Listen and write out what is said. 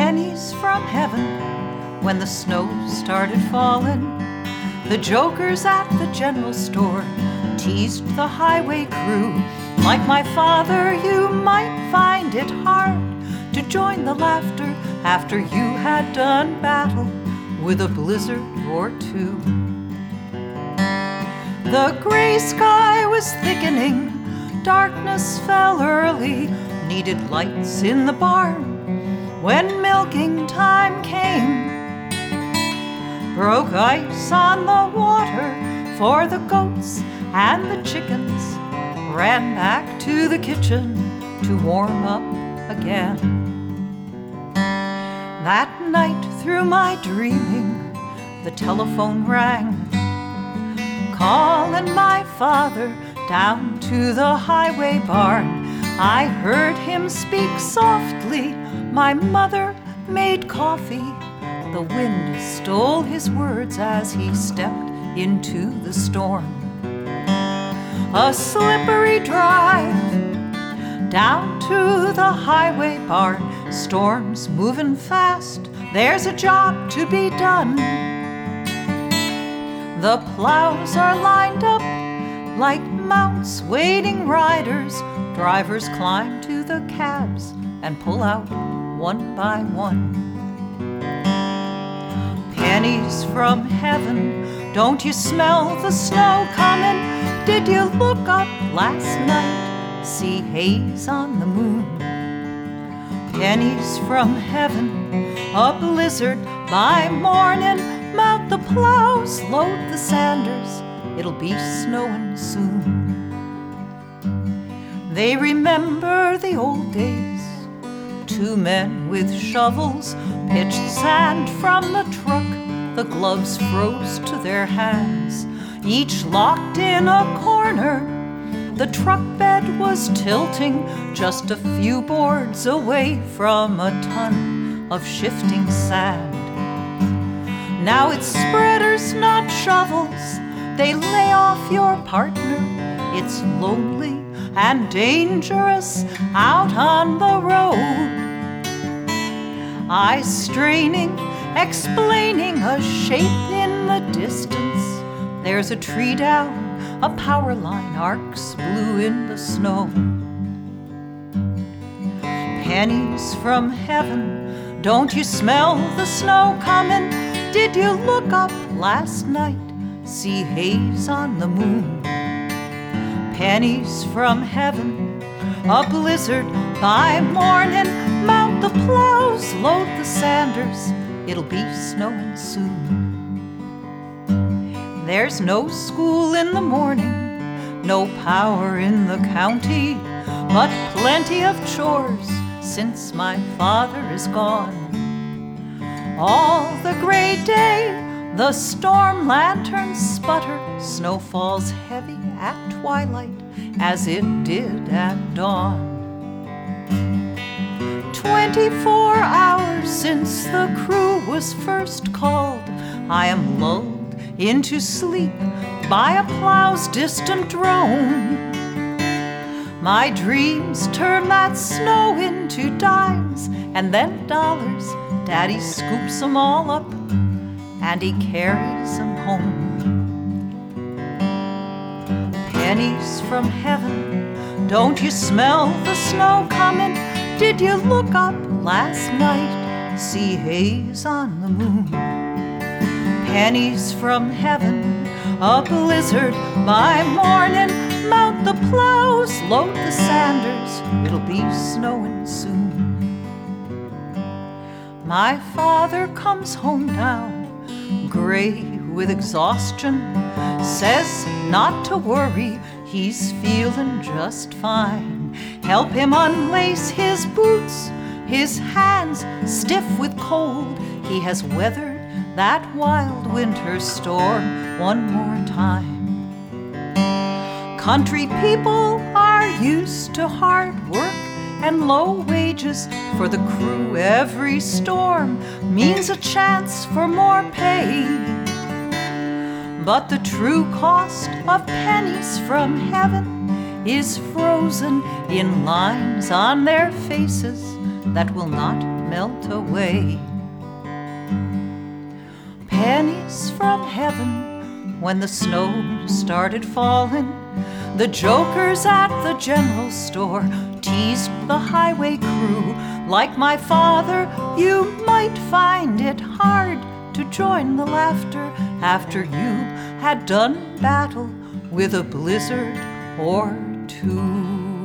pennies from heaven when the snow started falling. The jokers at the general store teased the highway crew. Like my father, you might find it hard to join the laughter after you had done battle with a blizzard or two. The gray sky was thickening, darkness fell early, needed lights in the barn when milking time came. Broke ice on the water for the goats, and the chickens ran back to the kitchen to warm up again. That night through my dreaming, the telephone rang, calling my father down to the highway barn. I heard him speak softly, my mother made coffee. The wind stole his words as he stepped into the storm. A slippery drive down to the highway barn. Storm's moving fast, there's a job to be done. The plows are lined up like mounts waiting riders. Drivers climb to the cabs and pull out one by one. Pennies from heaven, don't you smell the snow coming? Did you look up last night, see haze on the moon? Pennies from heaven, a blizzard by morning. Mount the plows, load the sanders, it'll be snowing soon. They remember the old days. Two men with shovels pitched sand from the truck. The gloves froze to their hands, each locked in a corner. The truck bed was tilting just a few boards away from a ton of shifting sand. Now it's spreaders, not shovels. They lay off your partner. It's lonely and dangerous out on the road. Eyes straining, explaining a shape in the distance. There's a tree down, a power line arcs blue in the snow. Pennies from heaven, don't you smell the snow coming? Did you look up last night, see haze on the moon? Pennies from heaven, a blizzard by morning. Mount the plows, load the sanders, it'll be snowing soon. There's no school in the morning, no power in the county, but plenty of chores since my father is gone. All the gray day, the storm lanterns sputter, snow falls heavy at twilight as it did at dawn. 24 hours since the crew was first called, I am lulled into sleep by a plow's distant drone. My dreams turn that snow into dimes and then dollars. Daddy scoops them all up and he carries them home. Pennies from heaven, don't you smell the snow coming? Did you look up last night, see haze on the moon? Pennies from heaven, a blizzard by morning. Mount the plows, load the sanders, it'll be snowing soon. My father comes home now, gray with exhaustion, says not to worry, he's feeling just fine. Help him unlace his boots, his hands stiff with cold. He has weathered that wild winter storm one more time. Country people are used to hard work and low wages. For the crew, every storm means a chance for more pay. But the true cost of pennies from heaven is frozen in lines on their faces that will not melt away. Pennies from heaven when the snow started falling. The jokers at the general store teased the highway crew. Like my father, you might find it hard to join the laughter after you had done battle with a blizzard or two.